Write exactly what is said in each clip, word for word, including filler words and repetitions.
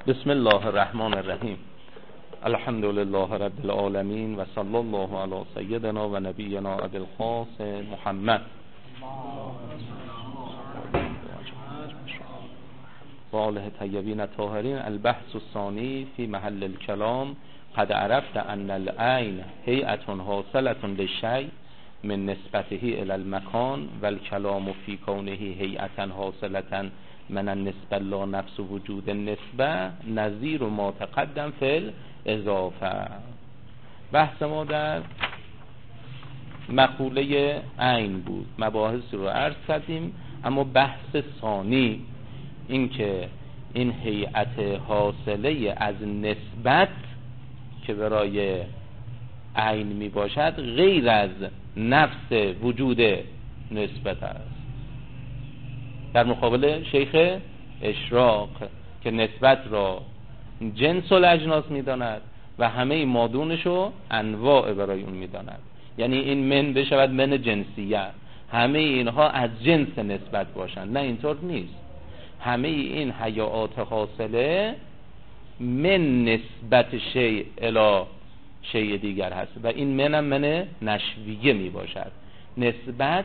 بسم الله الرحمن الرحیم. الحمد لله رب العالمین و صلی الله علی سیدنا و نبینا ابی القاسم محمد و آله طیبین الطاهرین. البحث الثانی فی محل الکلام. قد عرفت ان العین هیئة حاصلة للشیء من نسبته الى المکان و الکلام فی کونه هیئة حاصلة من النسبه لا نفس وجود النسبه نظیر ما تقدم فی الاضافه. بحث ما در مقوله عین بود، مباحث رو عرض کردیم. اما بحث ثانی این که این هیئت حاصله از نسبت که برای عین می باشد غیر از نفس وجود نسبت است، در مقابل شیخ اشراق که نسبت را جنس الاجناس می داند و همه مادونش رو انواع برای اون می داند. یعنی این من بشود من جنسیت، همه اینها از جنس نسبت باشند. نه، اینطور نیست. همه این حیات حاصله من نسبت شیء الی شیء دیگر هست و این منم من نشویه می باشد. نسبت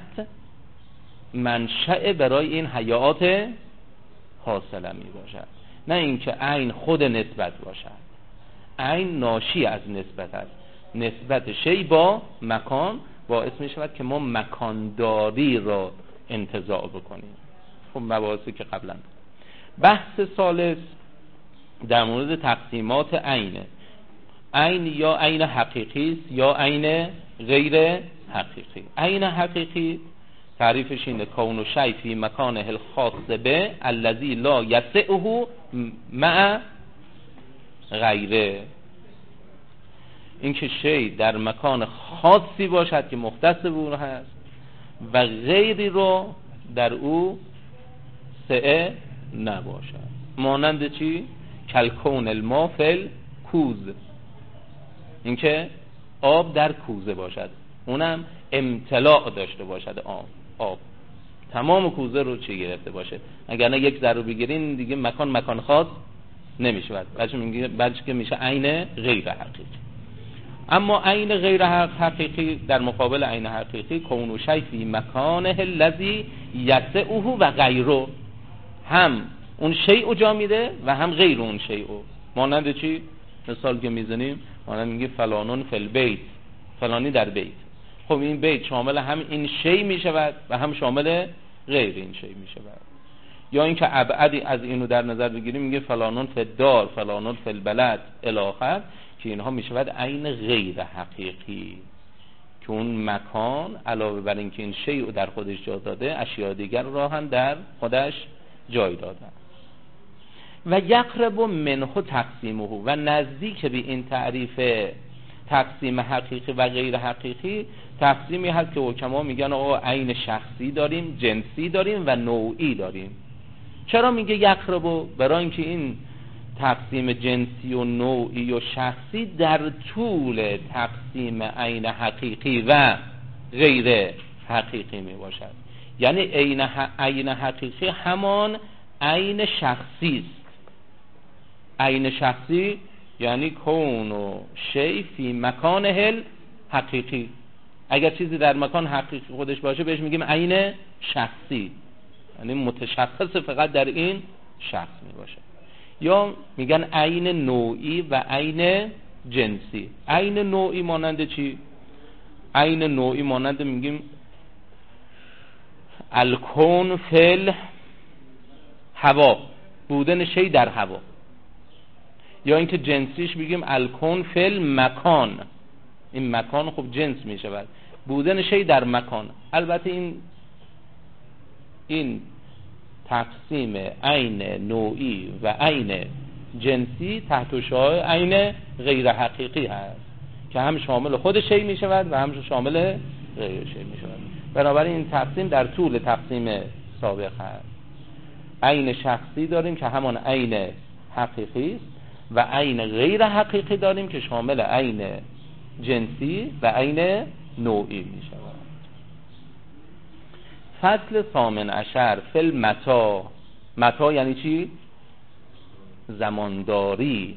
منشأ برای این حیات حاصله می باشد، نه اینکه عین خود نسبت باشد. عین ناشی از نسبت است. نسبت شیء با مکان باعث می شود که ما مکانداری را انتزاع بکنیم. خب مباحثی که قبلا. بحث ثالث در مورد تقسیمات عینه. عین یا عین حقیقی است یا عین غیر حقیقی. عین حقیقی تعریفش اینه: کون و شیء فی مکانه الخاص به الذی لا یسعه مع غیره. این که شیء در مکان خاصی باشد که مختص به اون هست و غیری رو در او سعه نباشد. مانند چی؟ کلکون الماء فی الکوز، این که آب در کوزه باشد، اونم امتلاع داشته باشد. آب آب تمام کوزه رو چی گرفته باشه. اگر نه یک ذره بگیرین دیگه مکان مکان خاص نمیشه. بچه میگه بلکه میشه عین غیر حقیقی. اما عین غیر حقیقی در مقابل عین حقیقی کون و شیء فی مکانه الذی یسعه و غیره، هم اون شیء جا میده و هم غیر اون شیء. مانند چی؟ مثال که میزنیم مانند میگه فلانون فی البیت، فلانی در بیت. خب این بیت شامل هم این شیء میشود و هم شامل غیر این شیء میشود. یا اینکه ابعدی از اینو در نظر بگیریم میگه فلانون فی الدار، فلانون فی البلد الی آخر، که اینها میشود عین غیر حقیقی که اون مکان علاوه بر اینکه این شیء در خودش جا داده اشیاء دیگر را هم در خودش جای داده. و یقرب منه تقسیمه، و نزدیک به این تعریف تقسیم حقیقی و غیر حقیقی تقسیمی هست که حکما میگن آقا عین شخصی داریم، جنسی داریم و نوعی داریم. چرا میگه یقرب؟ برای اینکه این تقسیم جنسی و نوعی و شخصی در طول تقسیم عین حقیقی و غیر حقیقی میباشد. یعنی عین عین حقیقی همان عین شخصی است. عین شخصی یعنی کون و شیء فی مکانه حقیقی. اگر چیزی در مکان حقیقی خودش باشه بهش میگیم عین شخصی، یعنی متشخص فقط در این شخص میباشه. یا میگن عین نوعی و عین جنسی. عین نوعی مانند چی؟ عین نوعی مانند میگیم الکون فی الهوا، بودن شیء در هوا. یا اینکه جنسیش بگیم الکون فی المکان، این مکان خب جنس می شود، بودن شیء در مکان. البته این این تقسیم عین نوعی و عین جنسی تحت شعاع عین غیر حقیقی هست که هم شامل خود شیء می شود و هم شامل غیر شیء می شود. بنابراین این تقسیم در طول تقسیم سابق هست. عین شخصی داریم که همان عین حقیقی است و عین غیر حقیقی داریم که شامل عین جنسی و عین نوعی می شود. فصل ثامن عشر فی المتاع. متاع یعنی چی؟ زمانداری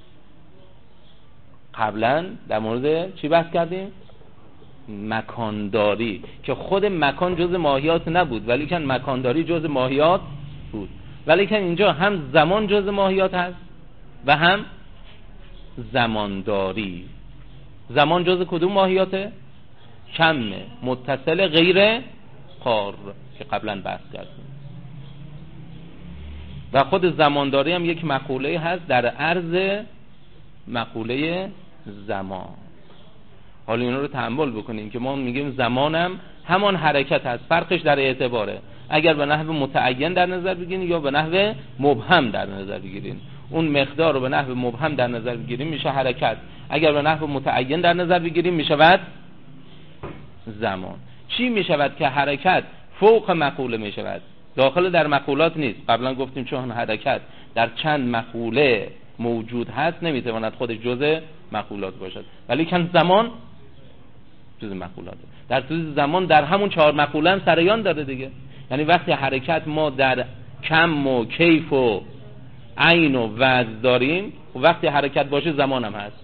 قبلا در مورد چی بحث کردیم؟ مکانداری، که خود مکان جز ماهیات نبود ولی که مکانداری جز ماهیات بود، ولی که اینجا هم زمان جز ماهیات هست و هم زمانداری. زمان جز کدوم ماهیاته؟ کمه، متصل، غیر قار که قبلا بحث کردیم. و خود زمانداری هم یک مقوله هست در عرض مقوله زمان. حالا اینا رو تأمل بکنیم که ما میگیم زمانم همان حرکت هست، فرقش در اعتباره، اگر به نحو متعین در نظر بگیرین یا به نحو مبهم در نظر بگیرین. اون مقدار رو به نحو مبهم در نظر بگیریم میشه حرکت، اگر به نحو متعین در نظر بگیریم میشود زمان. چی میشود که حرکت فوق مقوله میشود، داخل در مقولات نیست؟ قبلا گفتیم چون حرکت در چند مقوله موجود هست نمیتواند خودش جزء مقولات باشد، ولی کن زمان جزء مقولات. در طول زمان در همون چهار مقوله هم سریان داره دیگه. یعنی وقتی حرکت ما در کم و کیف و عین و وزن داریم، و وقتی حرکت باشه زمان هم هست،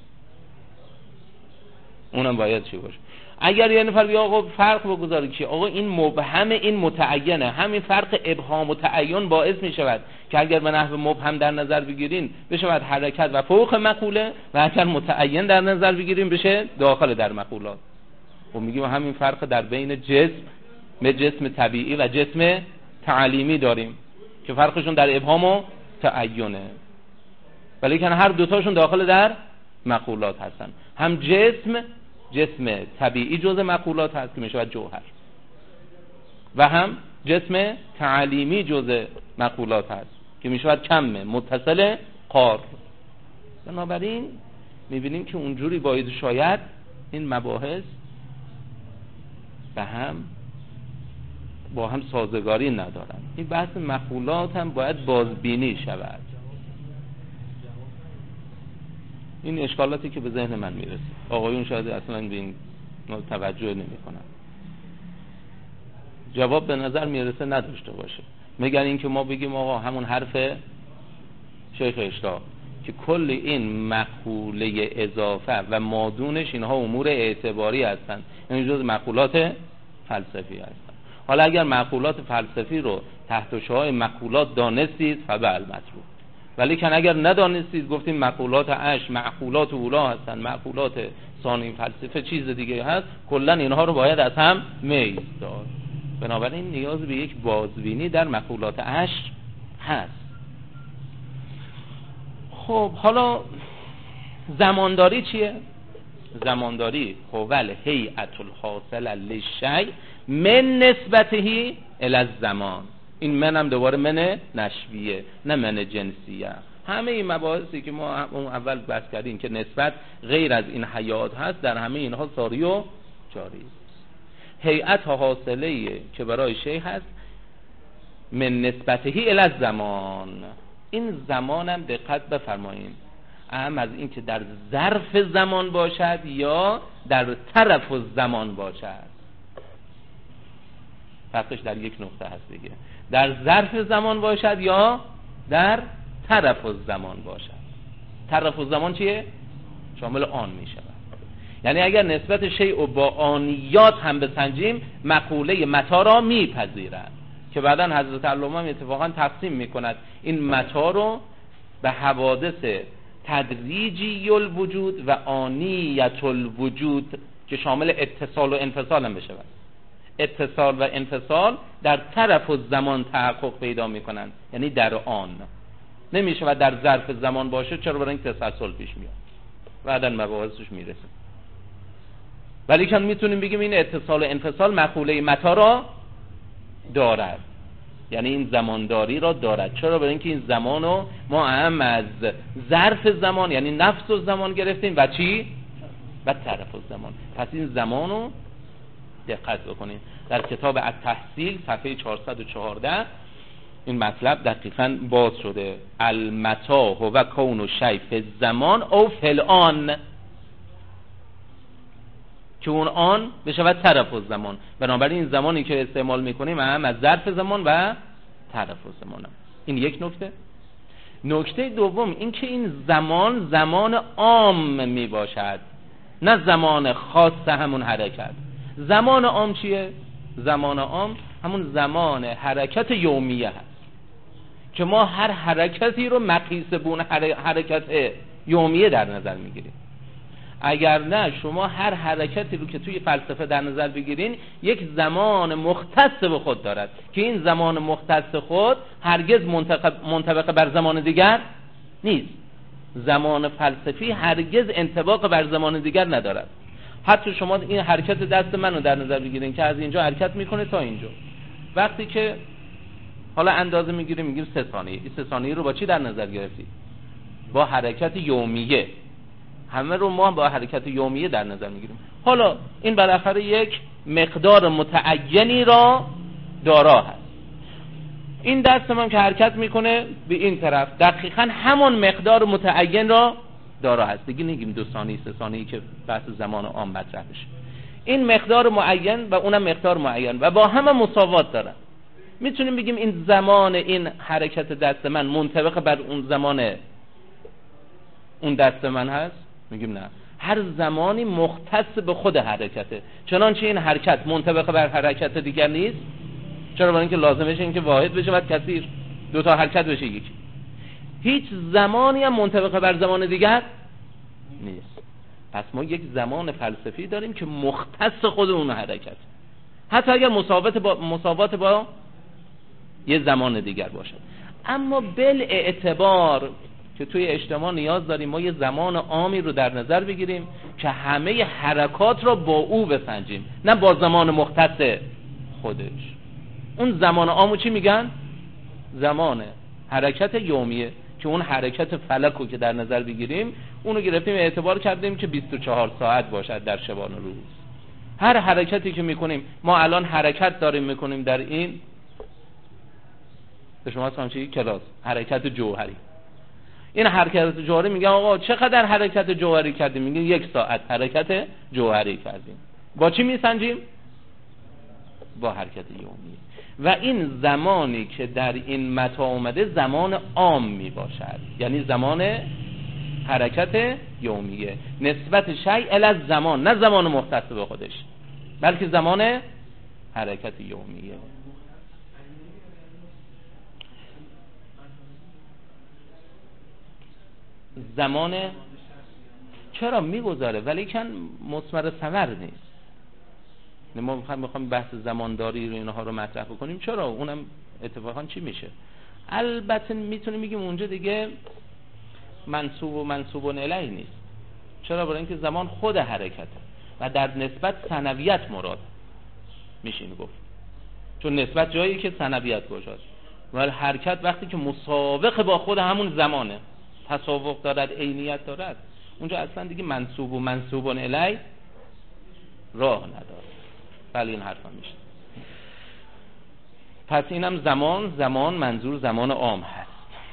اونم باید چی باشه. اگر یه نفر بیا آقا فرق بگذاره که آقا این مبهم این متعینه، همین فرق ابهام و تعین باعث می شود که اگر به نحو مبهم در نظر بگیرین بشود حرکت و فوق مقوله، و اگر متعین در نظر بگیریم بشه داخل در مقولات. و میگیم همین فرق در بین جسم و جسم طبیعی و جسم تعلیمی داریم که فرقشون در ابهام و تعینه، ولی که هر دوتاشون داخل در مقولات هستن. هم جسم جسم طبیعی جزء مقولات هست که میشود جوهر، و هم جسم تعلیمی جزء مقولات هست که میشود کمه، متصل، قار. بنابراین میبینیم که اونجوری باید شاید این مباحث به هم با هم سازگاری ندارن. این بحث مقولات هم باید بازبینی شود. این اشکالاتی که به ذهن من میرسه، آقایون شاید اصلا به این توجه نمی کنن، جواب به نظر میرسه نداشته باشه. مگر این که ما بگیم آقا همون حرف شیخ اشراق که کل این مقوله اضافه و مادونش اینها امور اعتباری هستن، یعنی جز مقولات فلسفی هستن. حالا اگر مقولات فلسفی رو تحت شعاع مقولات دانستید فبعل مطلوب، ولی کن اگر ندانستید گفتیم مقولات اش معقولات اولا هستن، معقولات ثانی فلسفه چیز دیگه هست، کلا اینها رو باید از هم میز داد. بنابراین نیاز به یک بازبینی در مقولات اش هست. خب حالا زمانداری چیه؟ زمانداری هوال هیئت الحاصل للشیء من نسبته الی الزمان. این من هم دوباره من نشویه نه من جنسیه. همه این مباحثی که ما اون اول بحث کردیم که نسبت غیر از این حیات هست، در همه اینها ساری و جاری. هیئت حاصله که برای شیء هست من نسبته الی الزمان. این زمان هم دقت بفرمایید، اهم از این که در ظرف زمان باشد یا در طرف الزمان باشد. فرقش در یک نقطه هست دیگه، در ظرف زمان باشد یا در طرف الزمان باشد. طرف الزمان چیه؟ شامل آن می شود. یعنی اگر نسبت شیء با آنیات هم بسنجیم مقوله متا را می پذیرد، که بعداً حضرت علامه هم اتفاقاً تقسیم می کند این متا رو به حوادث تدریجی الوجود و آنیت الوجود که شامل اتصال و انفصال هم بشود. اتصال و انفصال در طرف الزمان تحقق پیدا می کنند، یعنی در آن. نمی شود در ظرف زمان باشه، چرا؟ برای این تسلسل پیش میاد، بعداً مباحثش میرسه. ولی که میتونیم بگیم این اتصال و انفصال مقوله متا را دارد، یعنی این زمانداری را دارد. چرا؟ برای اینکه این زمانو ما هم از ظرف زمان یعنی نفس الزمان گرفتیم و چی؟ و طرف الزمان. پس این زمانو دقت بکنید. در کتاب التحصیل صفحه چهارصد و چهارده این مطلب دقیقاً باز شده. المتا هو کون الشیء فی الزمان او فی الآن، که اون آن بشود طرف الزمان. بنابراین این زمانی که استعمال میکنیم هم از ظرف زمان و طرف الزمان هم. این یک نکته. نکته دوم این که این زمان زمان عام می باشد، نه زمان خاص همون حرکت. زمان عام چیه؟ زمان عام همون زمان حرکت یومیه هست که ما هر حرکتی رو مقیس به اون حرکت یومیه در نظر میگیریم. اگر نه شما هر حرکتی رو که توی فلسفه در نظر بگیرین یک زمان مختص به خود دارد که این زمان مختص خود هرگز منطبق بر زمان دیگر نیست. زمان فلسفی هرگز انطباق بر زمان دیگر ندارد. حتی شما این حرکت دست منو در نظر بگیرین که از اینجا حرکت میکنه تا اینجا، وقتی که حالا اندازه میگیریم میگیم سه ثانیه، این سه ثانیه رو با چی در نظر گرفتی؟ با حرکت یومیه. همه رو ما با حرکت یومیه در نظر میگیریم. حالا این بالاخره یک مقدار متعینی را دارا هست. این دست من که حرکت میکنه به این طرف دقیقاً همون مقدار متعین را دارا هست. دیگه نگیم دو ثانیه سه ثانیه که بحث زمان عام مطرح بشه. این مقدار معین و اونم مقدار معین و با همه مساوات دارن. میتونیم بگیم این زمان این حرکت دست من منطبق بر اون زمان اون دست من هست؟ میگیم نه، هر زمانی مختص به خود حرکته، چنانچه این حرکت منطبق بر حرکت دیگر نیست. چرا؟ برای اینکه لازمشه اینکه واحد بشه بعد کثیر، دو تا حرکت بشه یکی. هیچ زمانی هم منطبق بر زمان دیگر نیست. پس ما یک زمان فلسفی داریم که مختص خود اون حرکت، حتی اگر مساوات با مساوات با یه زمان دیگر باشه. اما بالاعتبار که توی اجتماع نیاز داریم ما یه زمان عامی رو در نظر بگیریم که همه حرکات رو با او بسنجیم، نه با زمان مختص خودش. اون زمان عامو چی میگن؟ زمان حرکت یومیه، که اون حرکت فلک رو که در نظر بگیریم اونو گرفتیم اعتبار کردیم که بیست و چهار ساعت باشد در شبانه روز. هر حرکتی که میکنیم، ما الان حرکت داریم میکنیم در این به شما سمچه یک کلاس حرکت جوهری. این حرکت جوهری میگن آقا چقدر حرکت جوهری کردیم؟ میگن یک ساعت حرکت جوهری کردیم. با چی میسنجیم؟ با حرکت یومی. و این زمانی که در این متن اومده زمان عام میباشد، یعنی زمان حرکت یومیه، نسبت شیء الی زمان، نه زمان مختص به خودش بلکه زمان حرکت یومیه. زمان چرا میگذاره ولی کن مثمر ثمر نیست. ما میخوایم میخوایم بحث زمانداری رو اینها رو مطرح بکنیم، چرا اونم اتفاقا چی میشه؟ البته میتونیم بگیم اونجا دیگه منسوب و منسوب الیه نیست. چرا؟ برای اینکه زمان خود حرکته و در نسبت ثنویت مراد میشه گفت، چون نسبت جایی که ثنویت باشد ولی حرکت وقتی که مسابقه با خود همون زمانه، تسابق دارد، عینیت دارد، اونجا اصلا دیگه منسوب و منسوب الیه راه نداره. بله این حرفا میشه. پس اینم زمان زمان منظور زمان عام هست.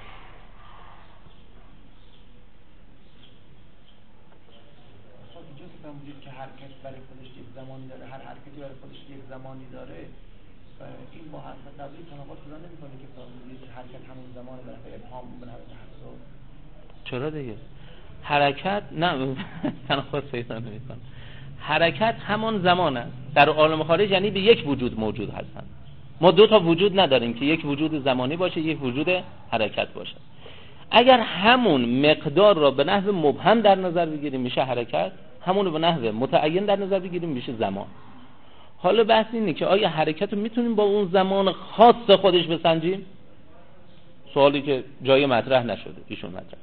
که حرکت برای خودش یک زمانی داره، هر حرکتی برای خودش یک زمانی داره، این با حرف قبلی تناقض پیدا نمی‌کنه که فرمودید که حرکت همون زمان برای ابهام به نحو تحسب. چرا دیگه؟ حرکت نه تناقض پیدا نمی‌کنه. حرکت همان زمان است. در عالم خارج یعنی به یک وجود موجود هستند. ما دو تا وجود نداریم که یک وجود زمانی باشه یک وجود حرکت باشه. اگر همون مقدار را به نحو مبهم در نظر بگیریم میشه حرکت، همون رو به نحو متعین در نظر بگیریم میشه زمان. حالا بحث اینه که آیا حرکت رو میتونیم با اون زمان خاص خودش بسنجیم؟ سوالی که جای مطرح نشده، ایشون مطرح.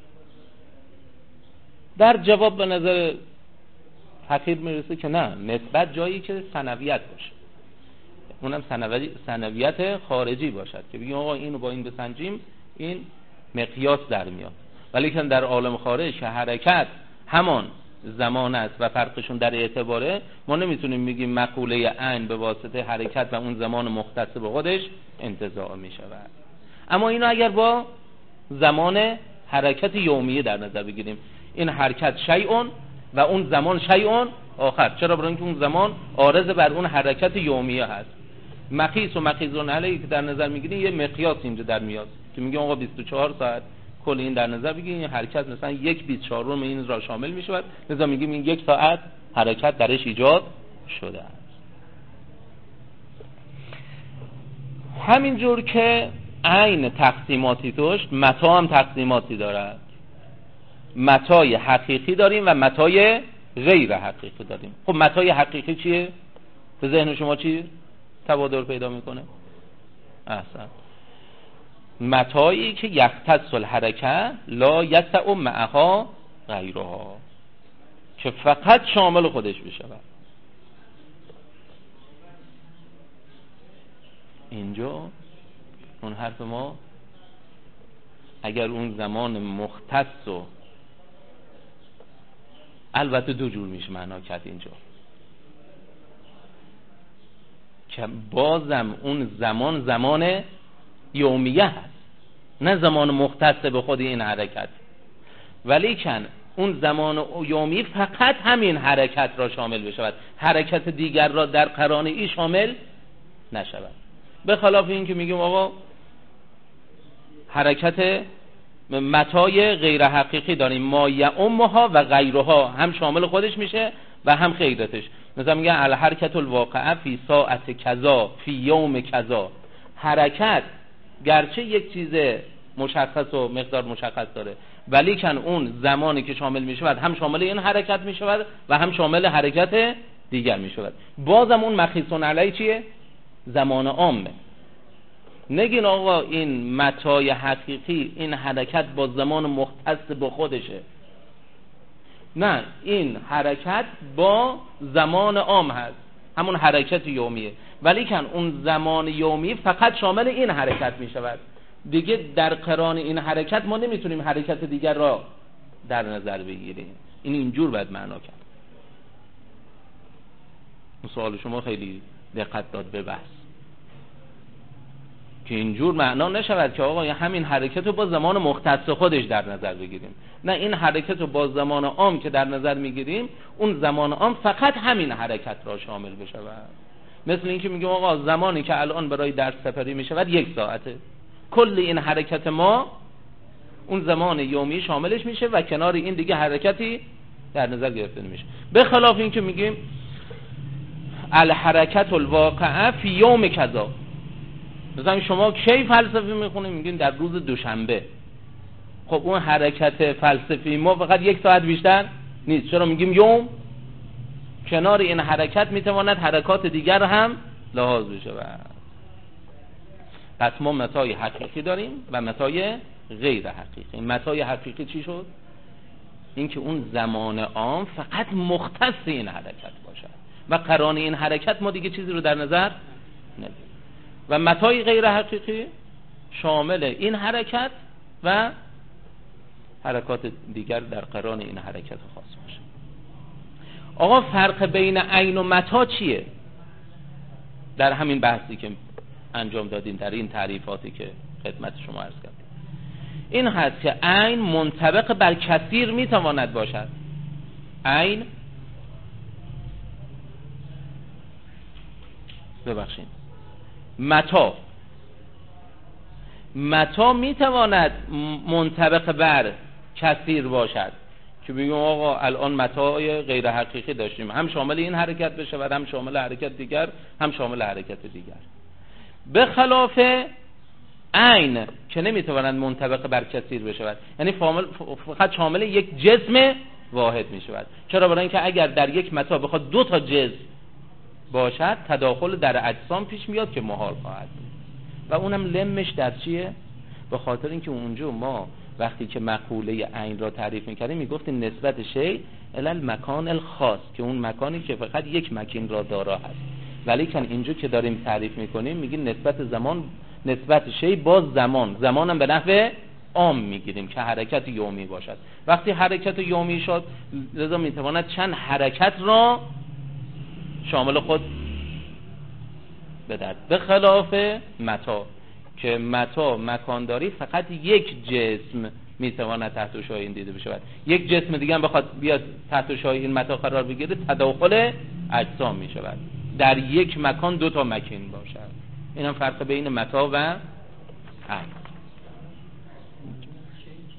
در جواب به نظر حقیر میرسه که نه، نسبت جایی که ثنویت باشه، اونم ثنویت خارجی باشد که بگیم آقا اینو با این بسنجیم این مقیاس در میاد. ولی که در عالم خارج که حرکت همان زمان است و فرقشون در اعتباره، ما نمیتونیم بگیم مقوله عین به واسطه حرکت و اون زمان مختص به خودش انتزاع میشود. اما اینو اگر با زمان حرکت یومیه در نظر بگیریم، این حرکت شیئون و اون زمان شیئون آخر. چرا؟ برای اینکه اون زمان عارض بر اون حرکت یومیه هست. مقیس و مقیسون علیه که در نظر میگیریم یه مقیاس اینجا در میاد که میگه آقا بیست و چهار ساعت کل این در نظر بگیریم این حرکت مثلا یک بیست چهارم این را شامل می شود، لذا میگیم این یک ساعت حرکت درش ایجاد شده است. همینجور که عین تقسیماتی داشت، متا هم تقسیماتی دارد. متای حقیقی داریم و متای غیر حقیقی داریم. خب متای حقیقی چیه؟ به ذهن شما چی تبادر پیدا میکنه؟ احسن. متایی که یختص الحرکت لا یسع معها غیرها، که فقط شامل خودش بشود. اینجا اون حرف ما اگر اون زمان مختص و البته دو جور میشه معنا کرد اینجا، که بازم اون زمان زمان یومیه هست، نه زمان مختص به خود این حرکت، ولیکن اون زمان یومی فقط همین حرکت را شامل بشود، حرکت دیگر را در قران ای شامل نشود. به خلاف این که میگیم آقا حرکت متای غیر حقیقی داریم، ما یعمها و غیرها، هم شامل خودش میشه و هم غیرتش. مثلا میگن الحرکت الواقعه فی ساعت کذا فی یوم کذا، حرکت گرچه یک چیز مشخص و مقدار مشخص داره، ولی کن اون زمانی که شامل میشود هم شامل این حرکت میشود و هم شامل حرکت دیگر میشود. بازم اون مخیصون علی چیه؟ زمان عامه. نگین آقا این متای حقیقی این حرکت با زمان مختص با خودشه، نه، این حرکت با زمان عام هست، همون حرکت یومیه، ولی کن اون زمان یومی فقط شامل این حرکت می شود. دیگه در قران این حرکت ما نمیتونیم حرکت دیگر را در نظر بگیریم. این اینجور باید معنا کرد. سوال شما خیلی دقت داد به بحث که اینجور معنا نشود که آقا همین حرکت رو با زمان مختص خودش در نظر بگیریم، نه، این حرکت رو با زمان عام که در نظر میگیریم اون زمان عام فقط همین حرکت را شامل بشود. مثل این که میگیم آقا زمانی که الان برای درس سپری میشود یک ساعته، کل این حرکت ما اون زمان یومی شاملش میشه و کنار این دیگه حرکتی در نظر گرفته نمیشه. به خلاف این که میگیم الحرکت الواقعه فی یوم کذا، مثلا شما کی فلسفه میخونید؟ میگین در روز دوشنبه. خب اون حرکت فلسفی ما فقط یک ساعت بیشتر نیست، چرا میگیم یوم؟ کنار این حرکت میتواند حرکات دیگر هم لحاظ بشه. پس ما متای حقیقی داریم و متای غیر حقیقی. متای حقیقی چی شد؟ این که اون زمان عام فقط مختص این حرکت باشد و قران این حرکت ما دیگه چیزی رو در نظر نگیریم. و متای غیر حقیقی شامل این حرکت و حرکات دیگر در قران این حرکت خاص باشه. آقا فرق بین عین و متا چیه؟ در همین بحثی که انجام دادیم، در این تعریفاتی که خدمت شما عرض کردیم، این هست که عین منطبق بر کثیر میتواند باشد. عین ببخشید متا متا میتواند منطبق بر کثیر باشد، که بگیم آقا الان متای غیر حقیقی داشتیم، هم شامل این حرکت بشه و هم شامل حرکت دیگر، هم شامل حرکت دیگر. به خلاف عین که نمیتواند منطبق بر کثیر بشود، یعنی فقط شامل یک جسم واحد میشود. چرا؟ برای اینکه اگر در یک متا بخواد دو تا جسم باشد تداخل در اجسام پیش میاد که محال خواهد بود. و اونم لمش در چیه؟ به خاطر اینکه اونجا ما وقتی که مقوله عین را تعریف میکردیم میگفتیم نسبت شی الی المکان الخاص، که اون مکانی که فقط یک مکان را دارا هست، ولی کن اینجا که داریم تعریف میکنیم میگیم نسبت زمان، نسبت شی با زمان، زمانم به نحو عام میگیریم که حرکت یومی باشد. وقتی حرکت یومی شد لذا میتواند چند حرکت را شامل خود بدهد، به خلاف متا که متا مکانداری فقط یک جسم میتواند تحت شای این دیده بشود، یک جسم دیگه هم بخواد بیاد تحت شای این متا قرار بگیره تداخل اجسام میشود، در یک مکان دو تا مکان باشد. این هم فرق بین متا و عین.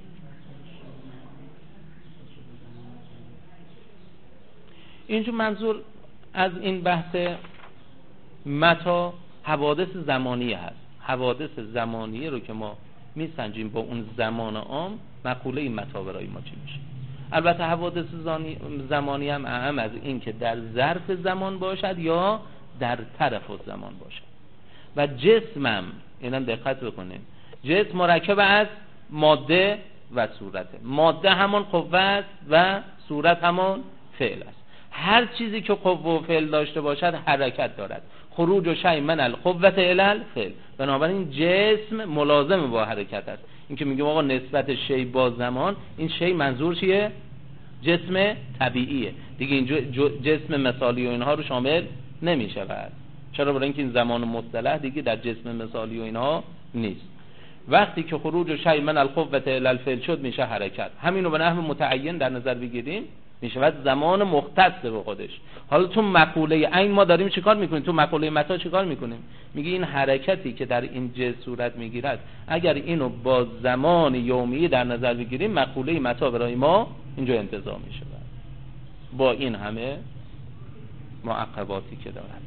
اینجور منظور از این بحث متا حوادث زمانیه هست. حوادث زمانیه رو که ما میسنجیم با اون زمان عام، مقوله متا برای ما چی میشه؟ البته حوادث زمانی هم اهم از این که در ظرف زمان باشد یا در طرف زمان باشد. و جسمم اینم دقت بکنیم، جسم مرکب از ماده و صورته. ماده همون قوت و صورت همون فعل است. هر چیزی که قوه و فعل داشته باشد حرکت دارد. خروج و شیء من القوة الی الفعل. بنابراین جسم ملازم با حرکت است. این که میگیم آقا نسبت شیء با زمان، این شیء منظور چیه؟ جسم طبیعیه دیگه. این جسم مثالی و اینها رو شامل نمیشود. چرا؟ برای اینکه این زمان مصطلح دیگه در جسم مثالی و اینها نیست. وقتی که خروج و شیء من القوة الی الفعل شد میشه حرکت. همین رو به نحو متعین در نظر بگیریم میشه زمان مختص به خودش. حالا تو مقوله عین ما داریم چیکار میکنیم؟ تو مقوله متا چیکار میکنیم؟ میگه این حرکتی که در این جسم صورت میگیرد اگر اینو با زمان یومی در نظر بگیریم، مقوله متا برای ما اینجا انتزاع میشه با این همه معقباتی که دارد.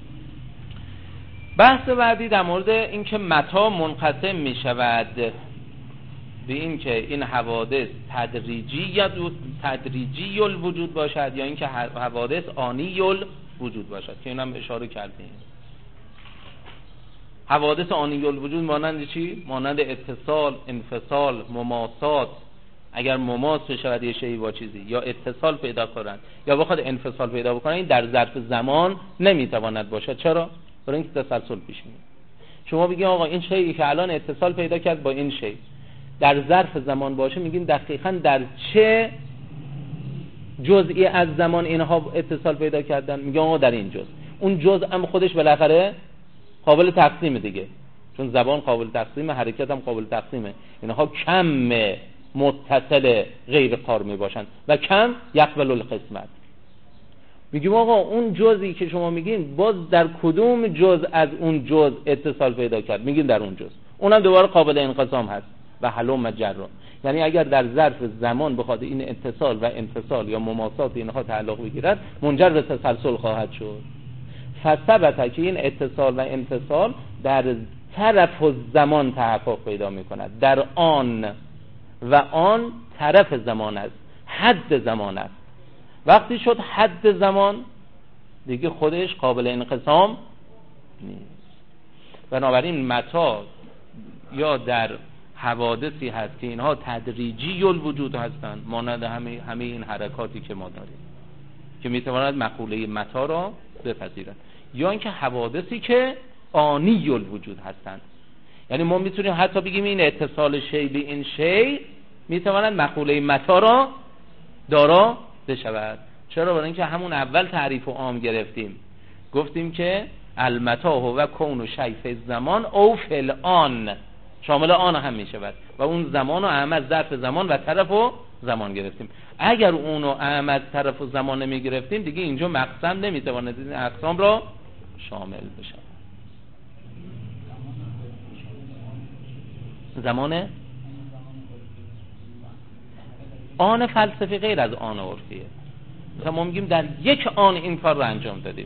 بحث بعدی در مورد این که متا منقسم میشود به این که این حوادث تدریجی یا تدریجی الوجود باشد یا این که حوادث آنی الوجود باشد، که اینم اشاره کردیم. حوادث آنی الوجود مانند چی؟ مانند اتصال، انفصال، مماسات. اگر مماس بشود یه شیء با چیزی یا اتصال پیدا کنند یا بخواد انفصال پیدا بکنه، این در ظرف زمان نمیتواند باشد. چرا؟ برای اینکه تسلسل پیش میاد. شما بگید آقا این شیء که الان اتصال پیدا کرد با این شیء در ظرف زمان باشه، میگیم دقیقاً در چه جزئی از زمان اینها اتصال پیدا کردن؟ میگم آقا در این جزء. اون جزء هم خودش بالاخره قابل تقسیم دیگه، چون زبان قابل تقسیمه، حرکت هم قابل تقسیمه. اینها کم متصل غیر قارمی باشن و کم یقبل القسمت. میگیم آقا اون جزئی که شما میگین باز در کدوم جزء از اون جزء اتصال پیدا کرد؟ میگیم در اون جزء. اونم دوباره قابل انقسام هست و حلم جرا. یعنی اگر در ظرف زمان بخواد این اتصال و انفصال یا مماسات اینها تعلق بگیرد، منجر به تسلسل خواهد شد. فثبت که این اتصال و انفصال در طرف زمان تحقق پیدا میکند. در آن و آن طرف زمان است، حد زمان است. وقتی شد حد زمان دیگه خودش قابل انقسام نیست. بنابراین متا یا در حوادثی هست که اینها تدریجی الوجود هستند، مانند همه همه این حرکاتی که ما داریم که میتواند مقوله متا را بپذیرد، یا اینکه حوادثی که آنی الوجود هستند. یعنی ما میتونیم حتی بگیم این اتصال شیء به این شیء میتواند مقوله متا را دارا بشود. چرا؟ برای اینکه همون اول تعریف و عام گرفتیم، گفتیم که المتا هو کون شیء فی الزمان او فی الآن، شامل آن هم می شود و اون زمان و اهم از ظرف زمان و طرف و زمان گرفتیم. اگر اونو اهم از طرف و زمان نمی گرفتیم دیگه اینجا مقسم نمی تواند این اقسام را شامل بشه. زمان آن فلسفی غیر از آن عرفیه. مثلا ما میگیم در یک آن این کار رو انجام دادیم،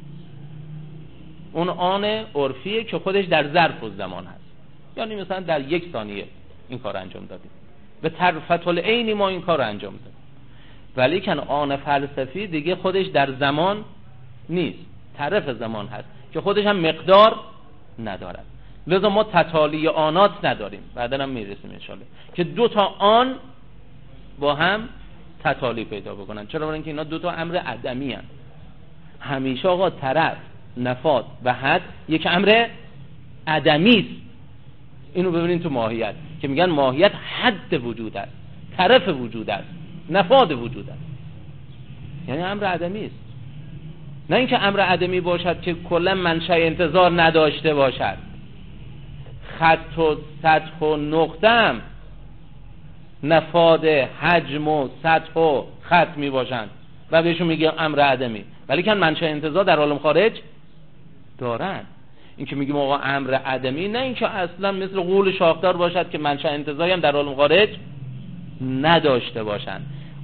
اون آن عرفیه که خودش در ظرف و زمان هست. یعنی مثلا در یک ثانیه این کار انجام دادیم، به طرفت العین ما این کار رو انجام دادیم. ولی که آن فلسفی دیگه خودش در زمان نیست، طرف زمان هست که خودش هم مقدار ندارد. لذا ما تتالی آنات نداریم، بعدا هم میرسیم انشالله که دو تا آن با هم تتالی پیدا بکنن. چرا؟ برای اینکه اینا دو تا امر عدمی هستند. همیشه آقا طرف، نفاذ و حد یک امر عدمی است. اینو ببینید تو ماهیت که میگن ماهیت حد وجود است، طرف وجود است، نفاذ وجود است. یعنی امر عدمی است. نه اینکه امر عدمی باشد که کلا منشأ انتظار نداشته باشد. خط و سطح و نقطه هم نفاذ حجم و سطح و خط می باشند و بهشون میگه امر عدمی، ولی که منشأ انتظار در عالم خارج دارن. این که میگیم آقا امر عدمی، نه اینکه اصلا مثل قول شاخدار باشد که منشأ انتظاری هم در عالم خارج نداشته باشند.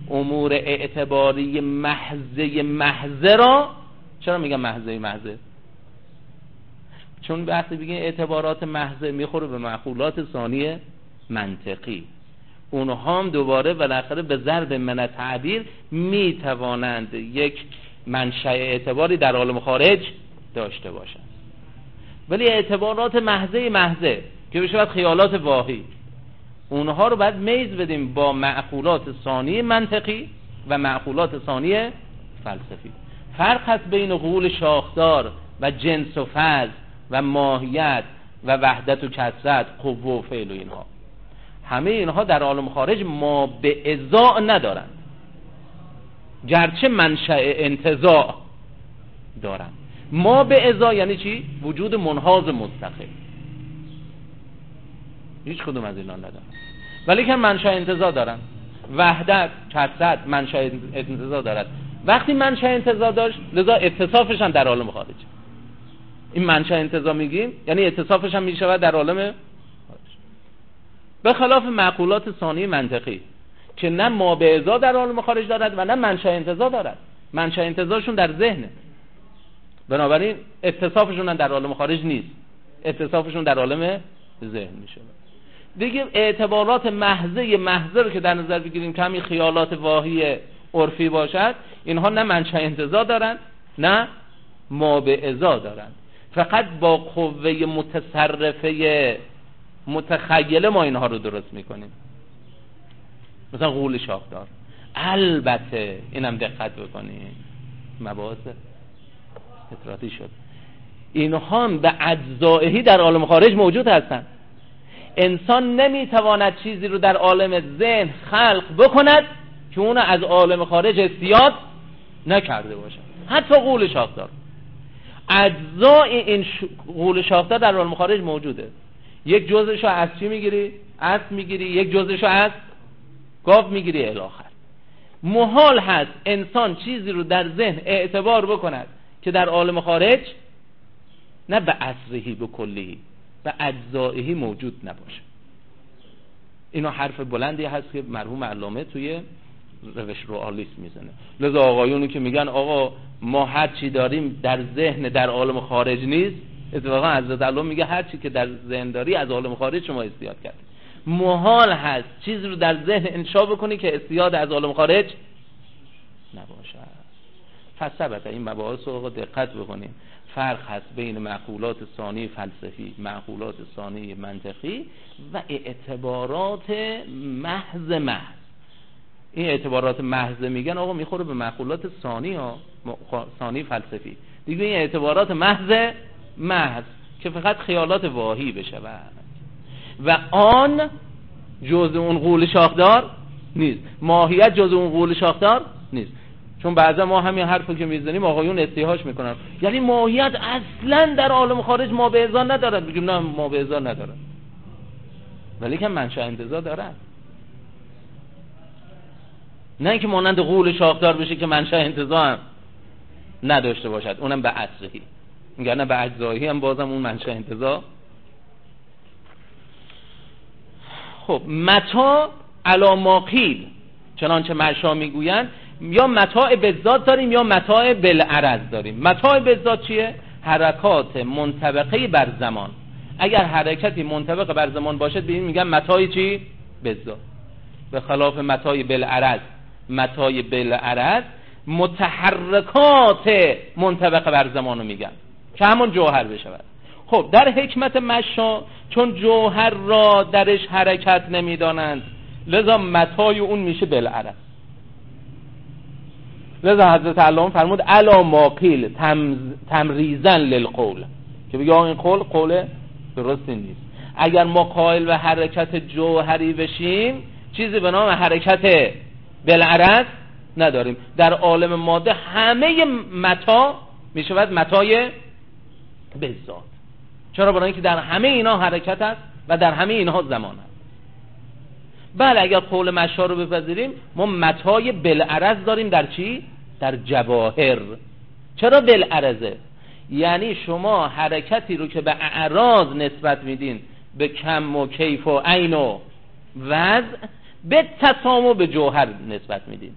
امور اعتباری محضه محضه را، چرا میگم محضه محضه؟ چون وقتی بگیم اعتبارات محضه میخوره به معقولات ثانی منطقی، اونها هم دوباره بالاخره به ضرب من تعبیر میتوانند یک منشأ اعتباری در عالم خارج داشته باشند. ولی اعتبارات محضه محضه که بشه باید خیالات واهی، اونها رو باید میز بدیم با معقولات ثانی منطقی و معقولات ثانی فلسفی. فرق هست بین غول شاخدار و جنس و فضل و ماهیت و وحدت و کثرت، قوه و فعل و اینها. همه اینها در عالم خارج ما به ازاع ندارند، گرچه منشأ انتزاع دارند. ما به ازاع یعنی چی؟ وجود منحاز مستقل. هیچ کدوم از اینا ندارن، ولی که منشأ انتزاع دارن. وحدت، کثرت منشأ انتزاع دارد. وقتی منشأ انتزاع داشت، لذا اتصافش هم در عالم خارج. این منشأ انتزاع میگیم یعنی اتصافش هم میشود در عالم خارج. به خلاف معقولات ثانی منطقی که نه ما به ازاع در عالم خارج دارد و نه منشأ انتزاع دارد. منشأ انتزاعشون در ذهنه، بنابراین اتصافشون در عالم خارج نیست، اتصافشون در عالم ذهن میشه. دیگه اعتبارات محضه محضه رو که در نظر بگیریم که همین خیالات واهی عرفی باشد، اینها نه منشأ انتزاع دارن نه ما به ازاع دارن، فقط با قوه متصرفه متخیله ما اینها رو درست میکنیم. مثلا غول شاخدار، البته اینم دقت بکنیم مباحث اطراحی شد، اینها هم به اجزائهی در عالم خارج موجود هستند. انسان نمیتواند چیزی رو در عالم ذهن خلق بکند که اون از عالم خارج استیاد نکرده باشد. حتی غول شاخدار، اجزای این غول شاخدار در عالم خارج موجوده. یک جزءش رو از چی میگیری؟ اسب میگیری، یک جزءش رو از گاو میگیری الی آخر. محال هست انسان چیزی رو در ذهن اعتبار بکند که در عالم خارج نه به اصلهی به کلیهی و اجزائهی موجود نباشه. اینا حرف بلندی هست که مرحوم علامه توی روش رئالیسم میزنه. لذا آقایونی که میگن آقا ما هر چی داریم در ذهن در عالم خارج نیست، اتفاقا حضرت علامه میگه هر چی که در ذهن داری از عالم خارج شما استیاد کردی. محال هست چیزی رو در ذهن انشا بکنی که استیاد از عالم خارج نباشه. فثبت این مباحث رو دقت بکنیم. فرق هست بین معقولات ثانی فلسفی، معقولات ثانی منطقی و اعتبارات محض محض. این اعتبارات محض میگن آقا میخوره به معقولات ثانی ها، ثانی فلسفی. دیگه این اعتبارات محض محض که فقط خیالات واهی بشه و آن جزء اون غول شاخدار نیست، ماهیت جزء اون غول شاخدار نیست. چون بعضا ما همین حرفو که میزنیم آقایون استیهاش میکنن، یعنی ماهیت اصلا در عالم خارج ما به ازا ندارد. بگیم نه ما به ازا ندارد، ولی که منشأ انتزاع دارد. نه اینکه مانند غول شاخدار بشه که منشأ انتزاع هم نداشته باشد، اونم به اصلهی، میگن به اجزایی هم بازم اون منشأ انتزاع. خب متا علی ما قیل، چنانچه مشا میگویند یا متاع بالذات داریم یا متاع بالعرض داریم. متاع بالذات چیه؟ حرکات منطبقه بر زمان. اگر حرکتی منطبق بر زمان باشد به این میگن متاع چی؟ بالذات. به خلاف متاع بالعرض، متاع بالعرض متحرکات منطبق بر زمان رو میگن که همون جوهر بشود. خب در حکمت مشا چون جوهر را درش حرکت نمیدانند، لذا متاع اون میشه بالعرض. لذا حضرت علامه فرمود الا ما قیل تمریزا للقول، که بگه این قول قول درستی نیست. اگر ما قائل به حرکت جوهری بشیم چیزی به نام حرکت بالعرض نداریم. در عالم ماده همه متاع میشود متاع بالذات. چرا؟ برای اینکه در همه اینا حرکت است و در همه اینها زمان است. بله اگر قول مشا رو بپذیریم ما متاع بالعرض داریم در چی؟ در جواهر. چرا بالعرضه؟ یعنی شما حرکتی رو که به اعراض نسبت میدین، به کم و کیف و عین و وضع، به تسامو به جوهر نسبت میدیم.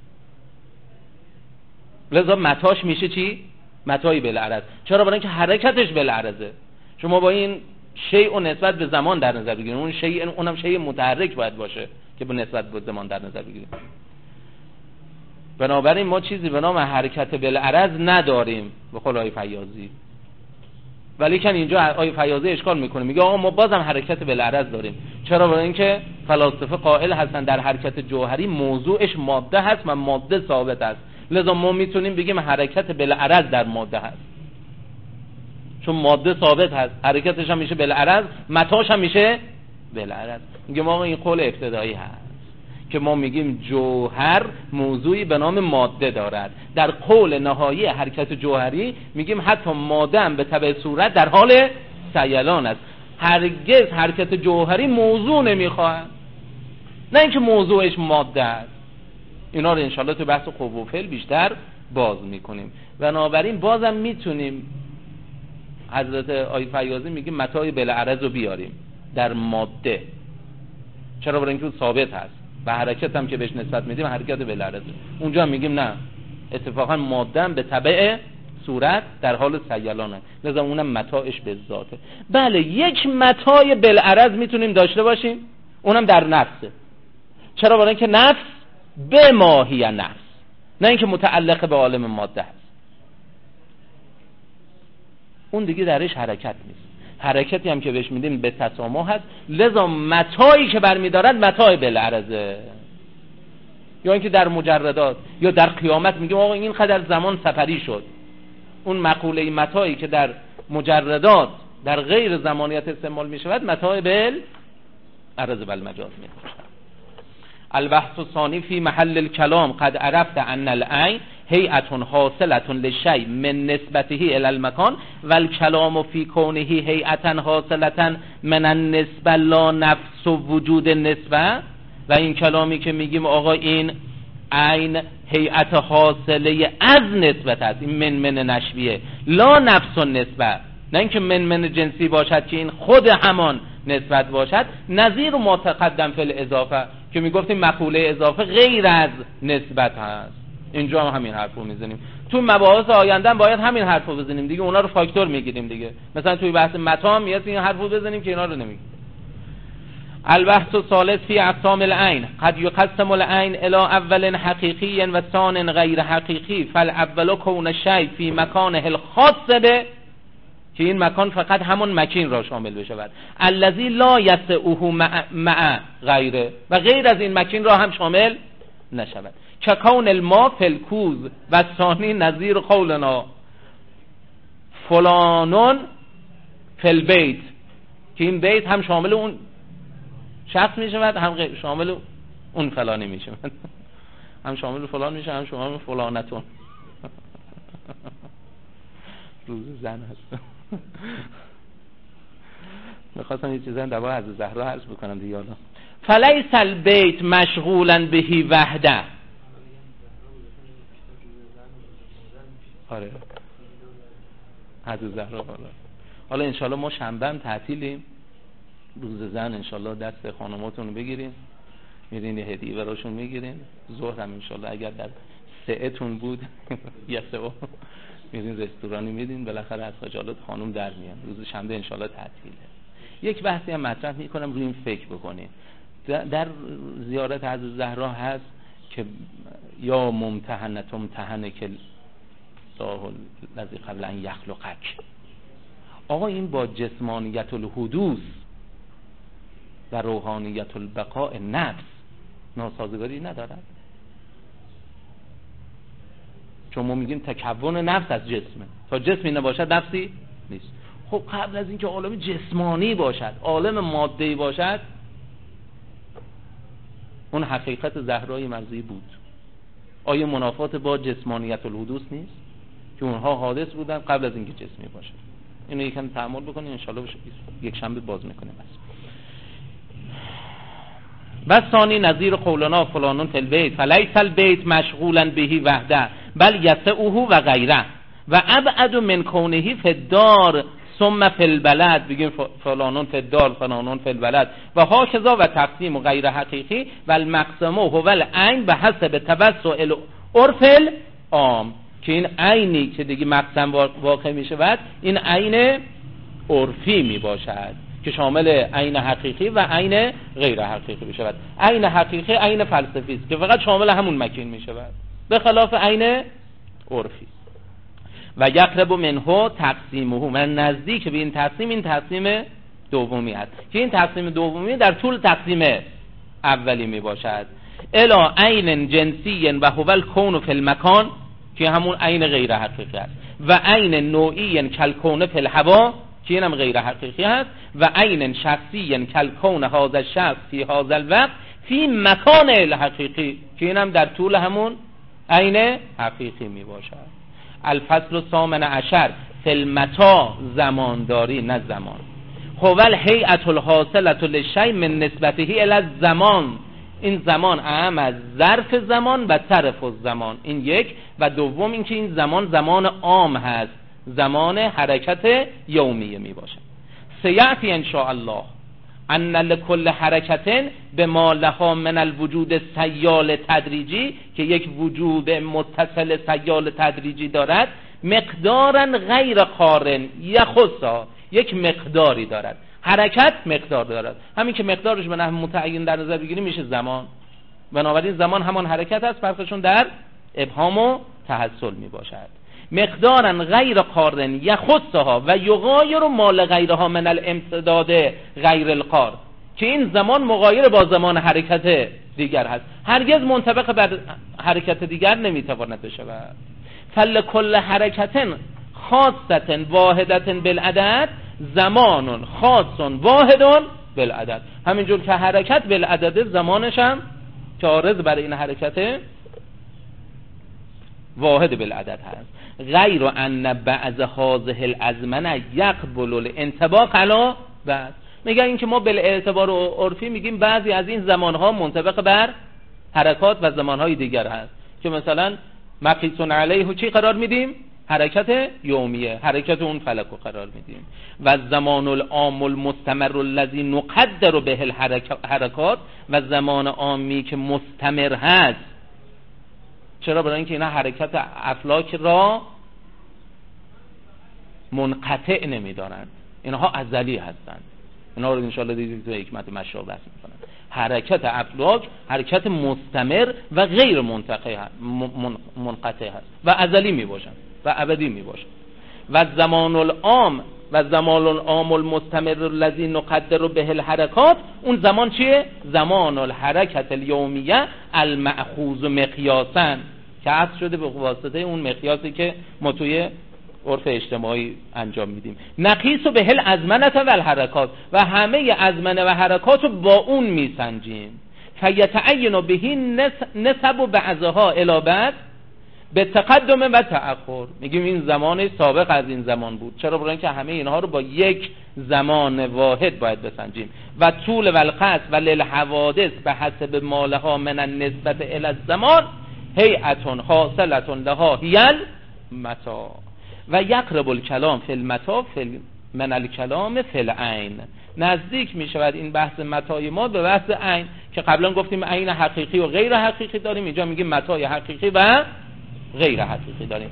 لذا متاش میشه چی؟ متای بالعرض. چرا؟ برای اینکه حرکتش بالعرضه. شما با این شیء و نسبت به زمان در نظر بگیرید، اون شیء اونم شیء متحرک باید باشه که به نسبت به زمان در نظر بگیریم. بنابراین ما چیزی به نام حرکت بالعرض نداریم به قول آقای فیاضی. ولی کن اینجا آقای فیاضی اشکال میکنه، میگه آقا ما بازم حرکت بالعرض داریم. چرا؟ برای اینکه فلاسفه قائل هستن در حرکت جوهری موضوعش ماده هست و ماده ثابت است، لذا ما میتونیم بگیم حرکت بالعرض در ماده هست، چون ماده ثابت هست، حرکتش هم میشه بالعرض، متاش هم میشه بالعرض. میگه ما این قول ابتدایی هست که ما میگیم جوهر موضوعی به نام ماده دارد. در قول نهایی حرکت جوهری میگیم حتی ماده هم به تبع صورت در حال سیلان است. هرگز حرکت جوهری موضوع نمیخواهد، نه اینکه موضوعش ماده است. اینا رو انشالله تو بحث قوه و فعل بیشتر باز میکنیم. بنابراین بازم میتونیم حضرت آقای فیاضی میگه متاع بالعرض رو بیاریم در ماده. چرا؟ برای اینکه ثابت هست و حرکت هم که بهش نسبت میدیم حرکت بالعرض. اونجا میگیم نه، اتفاقا ماده هم به تبع صورت در حال سیلانه، لذا اونم متاعش به ذاته. بله، یک متاع بالعرض میتونیم داشته باشیم، اونم در نفسه. چرا؟ برای اینکه نفس به ماهی نفس، نه اینکه متعلق به عالم ماده هست. اون دیگه درش حرکت نیست. حرکتی هم که بهش میدیم به تسامح هست، لذا متاعی که برمیدارد متاع بالعرضه. یا اینکه در مجردات یا در قیامت میگیم آقا این قدر زمان سپری شد، اون مقوله متاعی که در مجردات در غیر زمانیت استعمال میشود متاع بالعرض بالمجاز میشه. البحث الثانی فی محل الكلام قد عرفت ان العین هیئت حاصلة للشیء من نسبته الى المکان والکلام فی کونه هیئت حاصلة من النسبه لا نفس وجود نسبه. و این کلامی که میگیم آقا این عین هیئت حاصله از نسبت است، این من من نشویه، لا نفس نسبه، نه اینکه من من جنسی باشد که این خود همان نسبت باشد. نظیر ما تقدم فی الاضافه که میگفتیم مقوله اضافه غیر از نسبت هست. اینجا هم همین حرفو میزنیم، تو مباحث آینده باید همین حرفو بزنیم دیگه، اونا رو فاکتور میگیریم دیگه. مثلا توی بحث متا هم میاد این حرفو بزنیم که اینا رو نمیگیم. البحث الثالث فی اقسام العین قد یقسم العین الى اول حقیقی و ثان غیر حقیقی فالاول کون الشیء فی مکانه الخاص به، که این مکان فقط همون مکین را شامل بشود، الذی لا یسعه مع, مع غیره، و غیر از این مکین را هم شامل نشود. که کون الماء فی الکوز و ثانی نظیر قولنا فلانون فی البیت، که این بیت هم شامل اون شخص می شود هم شامل اون فلانی می شود، هم شامل فلان می شود هم شامل فلانتون. روز زن هست. میخواستم یه چیزا در باره حضرت زهرا عرض بکنم دیگه. حالا فلیس البیت مشغولا بهی وحده. آره حضرت زهرا. حالا حالا انشالله ما شنبه هم تعطیلیم، روز زن انشالله دست خانماتون رو بگیرین، میرین یه هدیه براشون میگیرین. ظهر هم انشالله اگر در سعتون بود یه سعه میرین رستورانی میدین، بالاخره از خجالت خانم در میان. روز شنبه انشالله تعطیله. یک بحثی هم مطرح میکنم روی این فکر بکنین. در زیارت حضرت زهرا هست که یا ممتحنت امتحنک الله الذی قبل ان یخلقک. آقا این با جسمانیت الحدوث و روحانیت البقاء نفس ناسازگاری ندارد؟ چون ما میگیم تکون نفس از جسمه، تا جسمی نباشد نفسی نیست. خب قبل از اینکه عالم جسمانی باشد، عالم ماده‌ای باشد، اون حقیقت زهرای مرضی بود. آیا منافات با جسمانیت الحدوث نیست که اونها حادث بودن قبل از اینکه جسمی باشد؟ اینو یکم تأمل بکنید، انشالله یک شنبه باز میکنیم. بس بس ثانی نظیر قولنا فلانون فی البیت فلیس البیت مشغولا بهی وحده بل یسعه و غیره و ابعد من کونه فی الدار ثم فی البلد بگیم فلانون فی الدار فلانون فی البلد و هاکذا و تقسیم غیر حقیقی و المقسم هو العین به حسب توسع العرف العام، که این عینی که دیگه مقسم واقع می شود این عین عرفی می باشد که شامل عین حقیقی و عین غیر حقیقی می شود. عین حقیقی عین فلسفی است که فقط شامل همون مکین می شود، به خلاف عین عرفی. و یقرب منه تقسیمه، من نزدیک به این تقسیم این تقسیم دومی است که این تقسیم دومی در طول تقسیم اولی می باشد. الا عین جنسی و هو الکون فی المکان، که همون عین غیر حقیقی است، و عین نوعی کالکون فی الهوا، که اینم غیر حقیقی است، و عین شخصی کالکون هذا الشخص فی هذا الوقت فی مکان الحقیقی، که اینم در طول همون عین حقیقی می باشد. الفصل الثامن عشر فی المتا، زمانداری نه زمان. هو الهیئة الحاصلة للشیء من نسبته الی الزمان، این زمان اهم از ظرف زمان و طرف الزمان، این یک. و دوم اینکه این زمان زمان عام هست، زمان حرکت یومیه می باشد. سیأتی ان شاء الله ان لکل حرکت بما لها من الوجود سیال تدریجی، که یک وجود متصل سیال تدریجی دارد، مقدارا غیر قارن یخصا، یک مقداری دارد. حرکت مقدار دارد، همین که مقدارش به نحو متعین در نظر بگیریم میشه زمان. بنابراین زمان همان حرکت است، فرقشون در ابهام و تحصل می باشد. مقدارا غیر قارن یخصها و یغایر ما لغیرها من الامتداد غیر القار، که این زمان مغایر با زمان حرکت دیگر هست، هرگز منطبق بر حرکت دیگر نمیتواند بشود. فلکل حرکت خاصه واحدة بالعدد زمان خاص واحد بالعدد، همینجور که حرکت بالعدد زمانش هم که عارض برای این حرکت واحد بالعدد هست. غیر ان بعض هذه الازمنه یقبل الانطباق علی بعض، میگن این که ما بالاعتبار عرفی میگیم بعضی از این زمانها منطبق بر حرکات و زمانهای دیگر هست، که مثلا مقیس علیه چی قرار میدیم؟ حرکت یومیه، حرکت اون فلک رو قرار میدیم. و زمان العام المستمر الذی نقدر به الحرکات، و زمان عامی که مستمر هست. چرا؟ برای اینکه اینا حرکت افلاک را منقطع نمیدارند، اینها ازلی هستند. اینا رو انشاءالله دیدید تو حکمت مشروع بحث میکنن. حرکت افلاک حرکت مستمر و غیر منقطع منقطع هست و ازلی میباشند و ابدی میباشند. و زمان العام و زمان العام المستمر الذی نقدر به الحرکات، اون زمان چیه؟ زمان الحرکت الیومیه المأخوذ مقیاسا، که اصل شده به واسطه اون مقیاسی که ما توی عرف اجتماعی انجام میدیم. نقیس به الازمنه و الحرکات، و همه ازمنه و حرکات رو با اون میسنجیم. فیتعین به نسب بعضها الی بعض به تقدم و تأخر، میگیم این زمان سابق از این زمان بود. چرا؟ برای اینکه همه اینها رو با یک زمان واحد باید بسنجیم. و طول و القصر و للحوادث به حسب ما لها من النسبت الی الزمان هیئة حاصلة لها هی المتا. و یقرب الکلام فی المتا من الکلام فی العین، نزدیک می شود این بحث متای ما به بحث عین، که قبلا گفتیم عین حقیقی و غیر حقیقی داریم، اینجا میگیم متای حقیقی و غیر حقیقی داریم.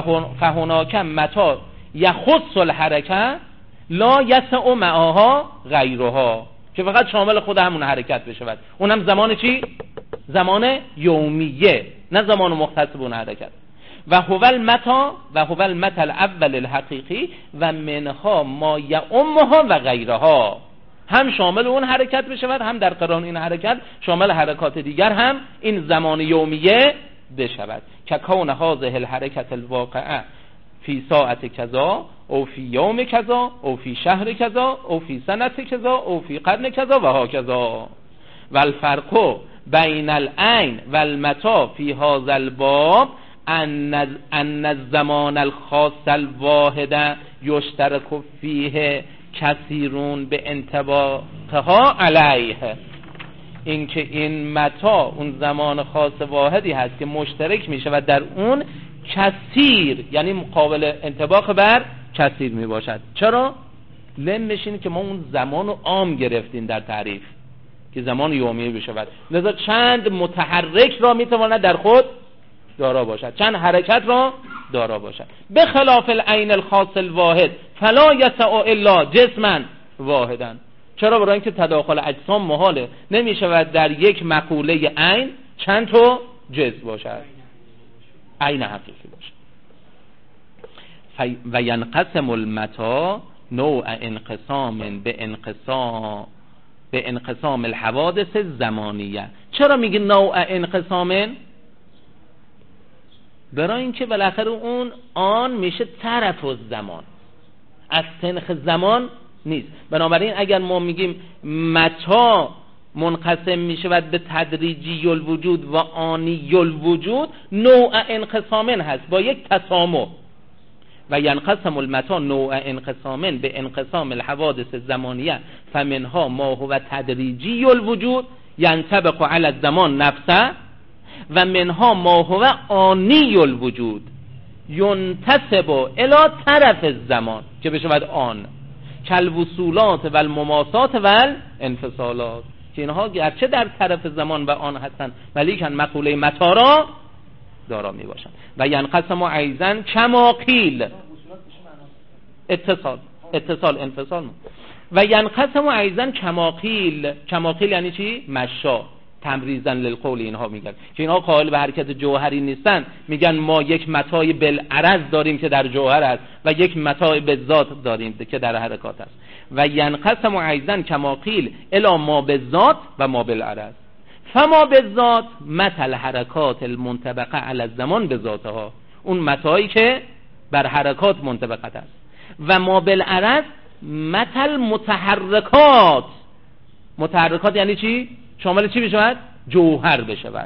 فهناک متا یخص الحرکه لا یسع معها غیرها، که فقط شامل خود همون حرکت بشود، اونم زمان چی؟ زمان یومیه، نه زمان مختص به اون حرکت. و هو المتا و هو المتا الاول الحقیقی و منها ما یعمها و غیرها، هم شامل اون حرکت بشود، هم در قران این حرکت شامل حرکات دیگر هم این زمان یومیه بشود. که کون هذه الحرکت الواقعه فی ساعت کذا او فی یوم کذا او فی شهر کذا او فی سنت کذا او فی قرن کذا و هکذا. و الفرق بین العین و المتا فی هذا الباب ان ان الزمان الخاص الواحد یشترک فیه کثیرون به انطباقها علیه، اینکه این متا اون زمان خاص واحدی هست که مشترک میشه و در اون کثیر، یعنی مقابل انطباق بر کثیر می باشد. چرا؟ لم میشین که ما اون زمان رو عام گرفتیم در تعریف که زمان یومیه بشود، لذا چند متحرک را میتواند در خود دارا باشد، چند حرکت را دارا باشد. به خلاف العین الخاص الواحد فلا یسع الا جسما واحدا. چرا؟ برای اینکه تداخل اجسام محاله، نمیشود در یک مقوله عین چند تا جسم باشد، عین حقیقی باشد. و ینقسم المتا نوع انقسام به انقسام به انقسام الحوادث زمانیه. چرا میگه نوع انقسام؟ برای اینکه بالاخره اون آن میشه طرف الزمان، از سنخ زمان نیست. بنابراین اگر ما میگیم متا منقسم میشود به تدریجی الوجود و آنی الوجود، نوع انقسام هست با یک تسامح. و ینقسم المتا نوع انقسام به انقسام الحوادث زمانیه فمنها ما هو تدریجی الوجود ینطبق علی الزمان نفسه و منها ما هو آنی الوجود ینتسب الی طرف الزمان که بشود آن، کالوصولات و المماسات و الانفصالات، که اینها گرچه در طرف زمان و آن هستند ولیکن مقوله متا را دارا می باشند. و ینقسم ایضا کما قیل اتصال اتصال انفصال. و ینقسم ایضا کما قیل، کما قیل یعنی چی؟ مشا تمریزا للقول. اینها میگن که اینها قائل به حرکت جوهری نیستن، میگن ما یک متای بالعرض داریم که در جوهر است و یک متای بالذات داریم که در حرکات است. و ینقسم ایضا کما قیل الی ما بالذات و ما بالعرض. فما بالذات مثل حرکات المنطبقه علی الزمان بذاتها، اون متایی که بر حرکات منطبقت است. و ما بالعرض مثل متحرکات، متحرکات یعنی چی؟ شامل چی بشود؟ جوهر بشود.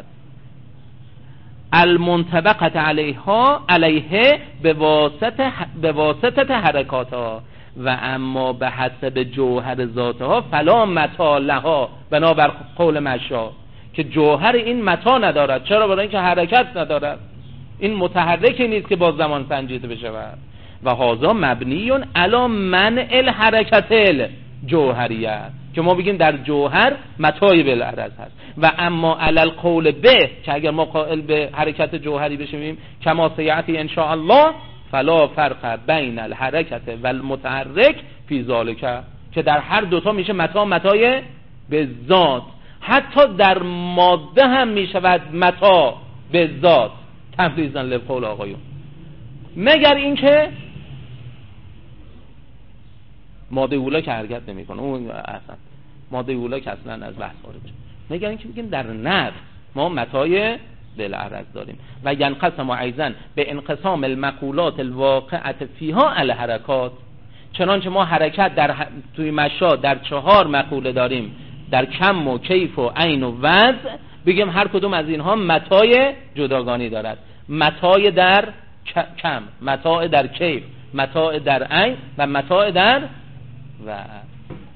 المنطبقت علیها علیه به واسطه به واسطه حرکاتها و اما به حسب جوهر ذاتها فلا متا لها، بنابر قول مشا که جوهر این متا ندارد. چرا؟ برای اینکه حرکت ندارد، این متحرکی نیست که با زمان سنجیده بشود. و هذا مبنی علی منع الحرکت الجوهریه، که ما بگیم در جوهر متای بالعرض هست. و اما علی القول به، که اگر ما قائل به حرکت جوهری بشیم کما سیأتی ان شاء الله، فلا فرق بین الحرکت و المتحرک فی ذلک، که در هر دوتا میشه متا متای به ذات. حتی در ماده هم میشود متا به ذات تمریزا للقول آقایون، مگر اینکه ماده اولا که حرکت نمیکنه، اون اصلا ماده اولا که اصلا از بحث خارج میشه، مگر اینکه میگیم در نفس ما متای بالعرض داریم. و ینقسم ایضا به انقسام المقولات الواقعه فیها الحرکات، چنانچه ما حرکت در ح... توی مشا در چهار مقوله داریم، در کم و کیف و عین و وضع، بگیم هر کدوم از اینها متای جداگانی دارد. متای در کم، متای در کیف، متای در عین و متای در و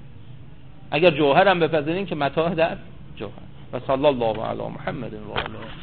اگر جوهر هم بپذیریم که متای در جوهر. و صلی الله علی محمد و آله